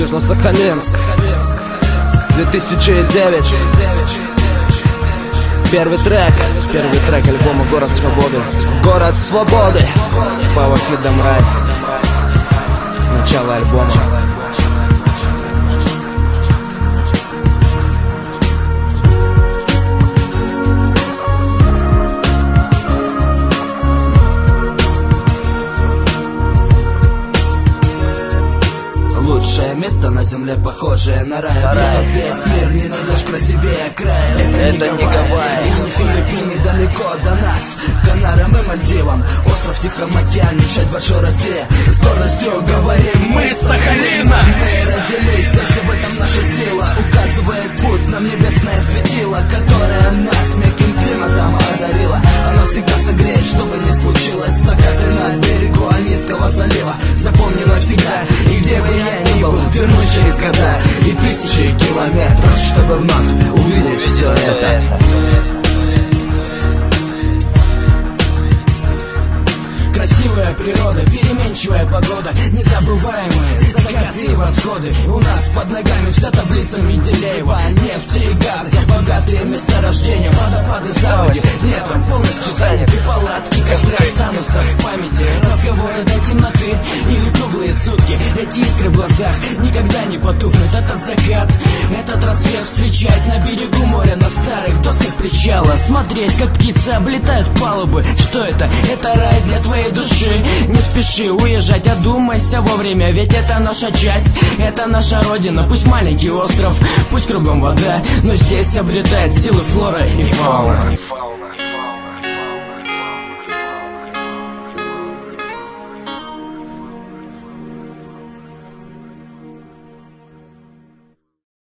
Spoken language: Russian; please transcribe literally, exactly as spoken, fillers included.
Южно-Сахалинск, две тысячи девять. Первый трек, первый трек альбома «Город свободы». Город свободы. Power Freedom Ride. Начало альбома. Лучшее место на земле, похожее на рай. рай. Весь мир не найдешь красивее края. Это, Это не Гавайи, и не Филиппины, далеко до нас. Канарам и Мальдивам, остров в Тихом океане, часть большой России. С гордостью говорим, мы с Сахалина. Мы родились здесь, и в этом наша сила. Указывает путь нам небесное светило, которое нас мягким климатом одарило. Оно всегда согреет, что бы ни случилось. Закаты на берегу Анийского залива. Запомни навсегда, и где бы я ни был, вернусь через года и тысячи километров, чтобы вновь увидеть все это. Красивая природа, переменчивая погода, незабываемые закаты и восходы. У нас под ногами вся таблица Менделеева. Нефть и газ, богатые месторождения, водопады, заводи. Летом полностью заняты палатки, костры останутся в памяти. Разговоры до темноты или круглые сутки. Эти искры в глазах никогда не потухнут. Этот закат, этот рассвет встречать на берегу моря, на старых досках причала. Смотреть, как птицы облетают палубы. Что это? Это рай для твоей души. Не спеши уезжать, одумайся вовремя, ведь это наша часть, это наша родина. Пусть маленький остров, пусть кругом вода, но здесь обретает силы флора и фауна.